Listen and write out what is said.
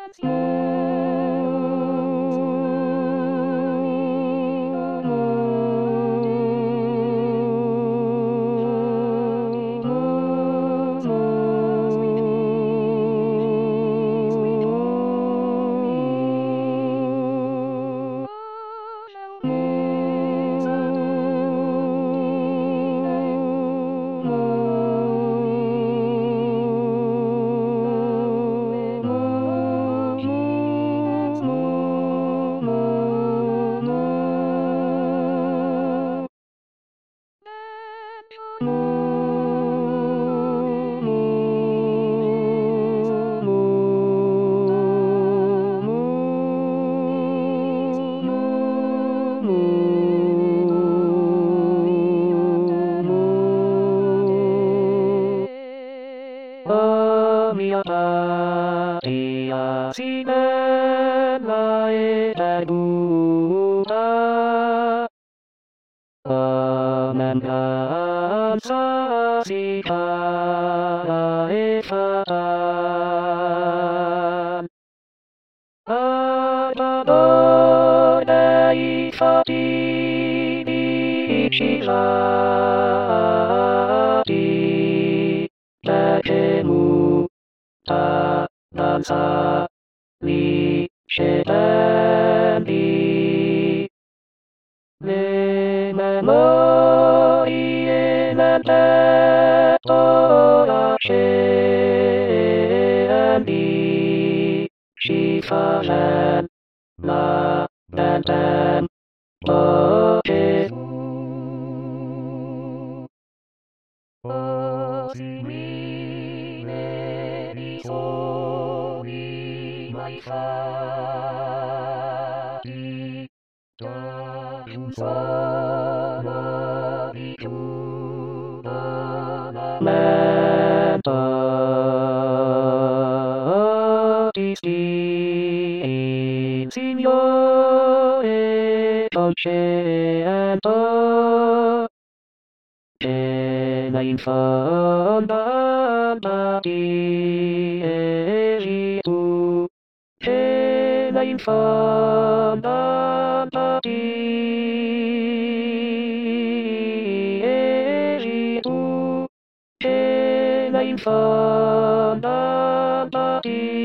Mia patria si bella e perduta, mancanza si cara e fatal. Ad amor dei fatidici vigilati, perché muta danza li scedendi. Le memorie nel petto nascendi, ci facen la del tempo che fu. O simile di soli mai fatti, da un solo rifiuto lamento ti sti, Signore concento, che la infondata ti eri tu, che la infondata ti eri tu, che la infondata ti